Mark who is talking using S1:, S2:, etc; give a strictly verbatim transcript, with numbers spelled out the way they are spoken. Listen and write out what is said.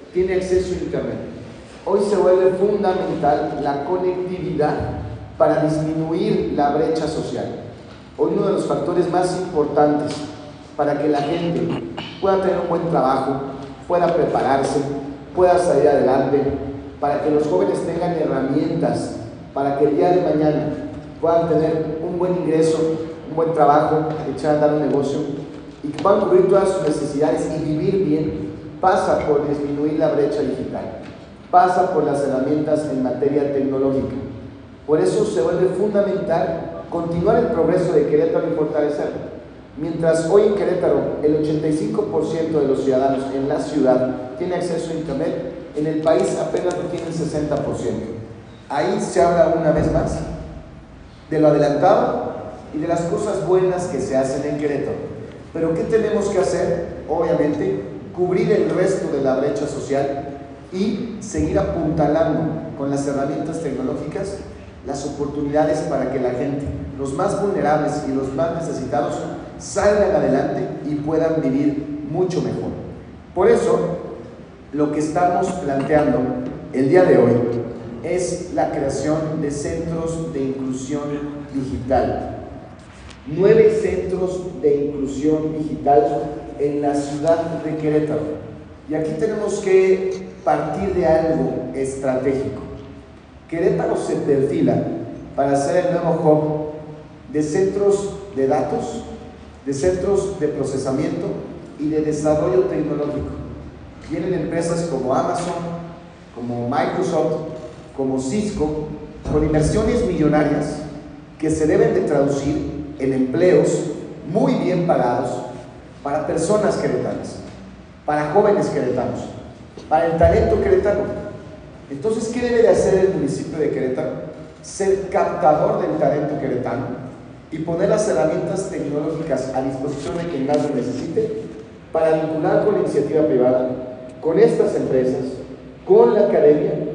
S1: tiene acceso a Internet. Hoy se vuelve fundamental la conectividad para disminuir la brecha social. Hoy uno de los factores más importantes para que la gente pueda tener un buen trabajo, pueda prepararse, pueda salir adelante, para que los jóvenes tengan herramientas para que el día de mañana puedan tener un buen ingreso, un buen trabajo, echar a andar un negocio y que puedan cubrir todas sus necesidades y vivir bien, pasa por disminuir la brecha digital, pasa por las herramientas en materia tecnológica. Por eso se vuelve fundamental continuar el progreso de Querétaro y fortalecerlo. Mientras hoy en Querétaro el ochenta y cinco por ciento de los ciudadanos en la ciudad tiene acceso a Internet, en el país apenas lo tiene el sesenta por ciento. Ahí se habla una vez más de lo adelantado y de las cosas buenas que se hacen en Querétaro. Pero ¿qué tenemos que hacer? Obviamente, cubrir el resto de la brecha social y seguir apuntalando con las herramientas tecnológicas las oportunidades para que la gente, los más vulnerables y los más necesitados, salgan adelante y puedan vivir mucho mejor. Por eso, lo que estamos planteando el día de hoy es la creación de centros de inclusión digital. Nueve centros de inclusión digital en la ciudad de Querétaro. Y aquí tenemos que partir de algo estratégico. Querétaro se perfila para ser el nuevo hub de centros de datos, de centros de procesamiento y de desarrollo tecnológico. Vienen empresas como Amazon, como Microsoft, como Cisco, con inversiones millonarias que se deben de traducir en empleos muy bien pagados para personas queretanas, para jóvenes queretanos, para el talento queretano. Entonces, ¿qué debe de hacer el municipio de Querétaro? Ser captador del talento queretano y poner las herramientas tecnológicas a disposición de quien más lo necesite para vincular con la iniciativa privada, con estas empresas, con la academia